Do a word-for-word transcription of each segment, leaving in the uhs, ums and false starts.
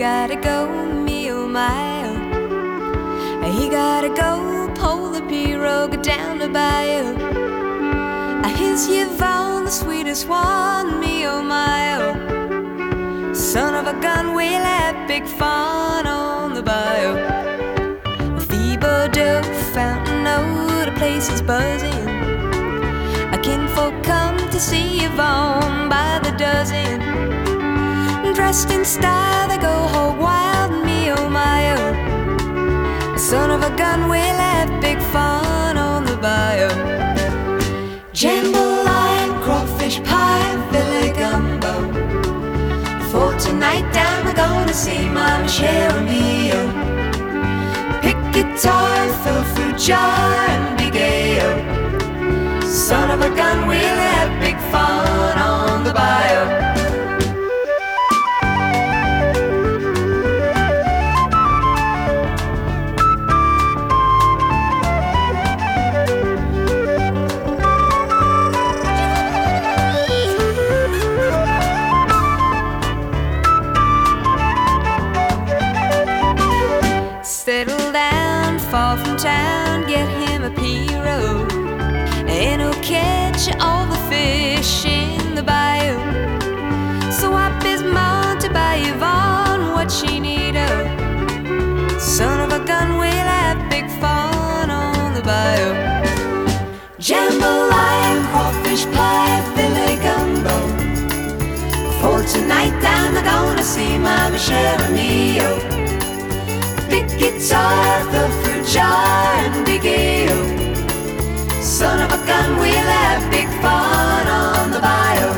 gotta go, me oh my oh. He gotta go, pull the pirogue down the bayou. His Yvonne, the sweetest one, me oh my oh. Son of a gun, we'll have big fun on the bayou. The Bordeaux fountain, oh, the place is buzzing. A kinfolk come to see Yvonne by the dozen. Dressed in style, they go hog wild, me oh my oh. Son of a gun, we'll have big fun on the bayou. Jambalaya, crawfish pie, filet gumbo. For tonight down we're gonna see Mama Cheryl Mio. Pick guitar, fill fruit jar and be gay-o. Son of a gun, we'll have big fun on the bayou. Settle down, far from town, get him a pirogue, and he'll catch all the fish in the bayou. So up his mount to buy Yvonne what she need oh. Son of a gun, we'll have big fun on the bayou. Jambalaya, crawfish pie, filet gumbo. For tonight down we're gonna see Mama Cheryl Mio. Big guitar, the fruit jar and big ale. Son of a gun, we'll have big fun on the bayou.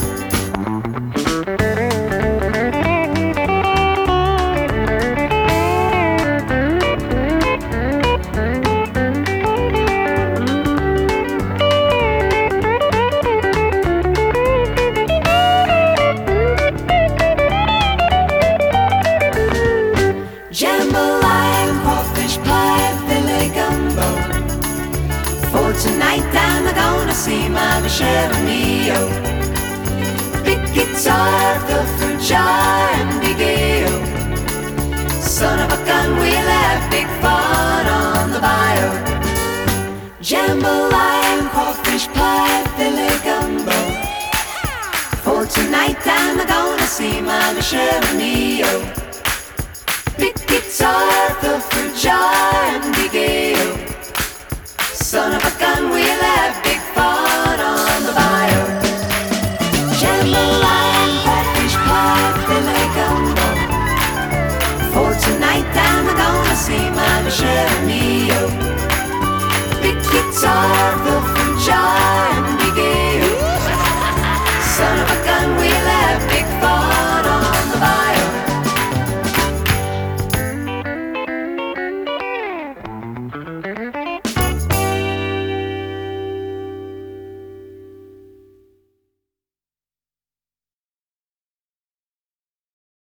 Jambalaya, crawfish pie, filet gumbo. For tonight down we're gonna see Mama Cheryl Mio. Big guitar, the fruit jar and big ale. Son of a gun, we'll have big fun on the bayou. Jambalaya, crawfish pie, filet gumbo. For tonight down we're gonna see Mama Cheryl Mio. Big guitar, the fruit jar and big ale. Son of a gun, we'll have big fun on the bayou. Jambalaya, crawfish pie, filet gumbo. For tonight down we're gonna see Mama Cheryl Mio. Big guitar,